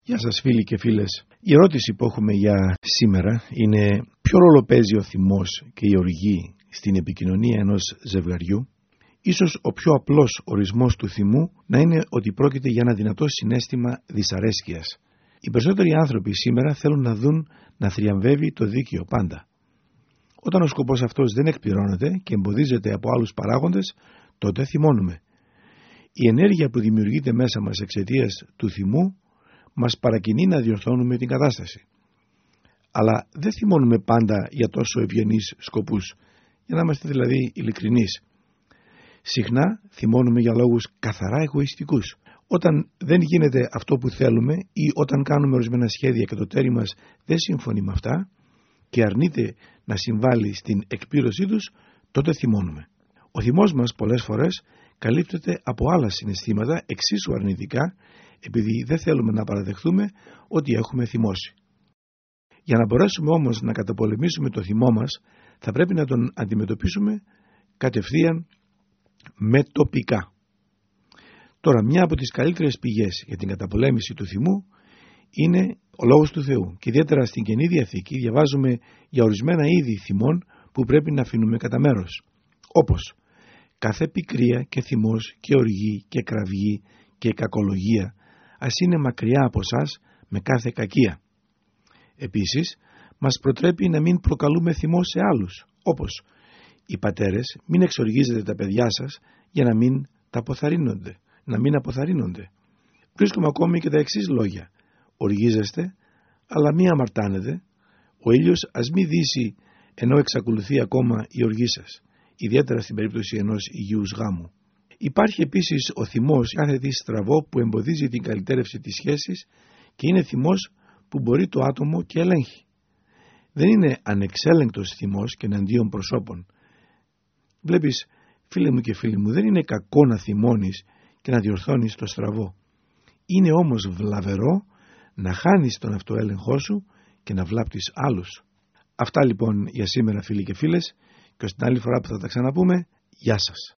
Γεια σας φίλοι και φίλες. Η ερώτηση που έχουμε για σήμερα είναι ποιο ρόλο παίζει ο θυμός και η οργή στην επικοινωνία ενός ζευγαριού. Ίσως ο πιο απλός ορισμός του θυμού να είναι ότι πρόκειται για ένα δυνατό συναίσθημα δυσαρέσκειας. Οι περισσότεροι άνθρωποι σήμερα θέλουν να δουν να θριαμβεύει το δίκαιο πάντα. Όταν ο σκοπός αυτός δεν εκπληρώνεται και εμποδίζεται από άλλους παράγοντες, τότε θυμώνουμε. Η ενέργεια που δημιουργείται μέσα μας εξαιτίας του θυμού μας παρακινεί να διορθώνουμε την κατάσταση. Αλλά δεν θυμώνουμε πάντα για τόσο ευγενείς σκοπούς, για να είμαστε δηλαδή ειλικρινείς. Συχνά θυμώνουμε για λόγους καθαρά εγωιστικούς. Όταν δεν γίνεται αυτό που θέλουμε ή όταν κάνουμε ορισμένα σχέδια και το τέρι μας δεν συμφωνεί με αυτά και αρνείται να συμβάλλει στην εκπλήρωσή τους, τότε θυμώνουμε. Ο θυμός μας πολλές φορές καλύπτεται από άλλα συναισθήματα εξίσου αρνητικά, επειδή δεν θέλουμε να παραδεχθούμε ότι έχουμε θυμώσει. Για να μπορέσουμε όμως να καταπολεμήσουμε το θυμό μας, θα πρέπει να τον αντιμετωπίσουμε κατευθείαν μετοπικά. Τώρα, μια από τις καλύτερες πηγές για την καταπολέμηση του θυμού είναι ο Λόγος του Θεού. Και ιδιαίτερα στην Καινή Διαθήκη διαβάζουμε για ορισμένα είδη θυμών που πρέπει να αφήνουμε κατά μέρος. Όπως κάθε πικρία και θυμός και οργή και κραυγή και κακολογία, ας είναι μακριά από σας με κάθε κακία. Επίσης, μας προτρέπει να μην προκαλούμε θυμό σε άλλους, όπως οι πατέρες μην εξοργίζετε τα παιδιά σας για να μην αποθαρρύνονται. Βρίσκουμε ακόμη και τα εξής λόγια. Οργίζεστε, αλλά μη αμαρτάνετε, ο ήλιος ας μη δύσει ενώ εξακολουθεί ακόμα η οργή σας, ιδιαίτερα στην περίπτωση ενός υγιούς γάμου. Υπάρχει επίσης ο θυμός κάθε τι στραβό που εμποδίζει την καλυτέρευση της σχέσης και είναι θυμός που μπορεί το άτομο και ελέγχει. Δεν είναι ανεξέλεγκτος θυμός και εναντίον προσώπων. Βλέπεις, φίλε μου και φίλοι μου, δεν είναι κακό να θυμώνεις και να διορθώνεις το στραβό. Είναι όμως βλαβερό να χάνεις τον αυτοέλεγχό σου και να βλάπτεις άλλους. Αυτά λοιπόν για σήμερα φίλοι και φίλες, και ως την άλλη φορά που θα τα ξαναπούμε, γεια σας.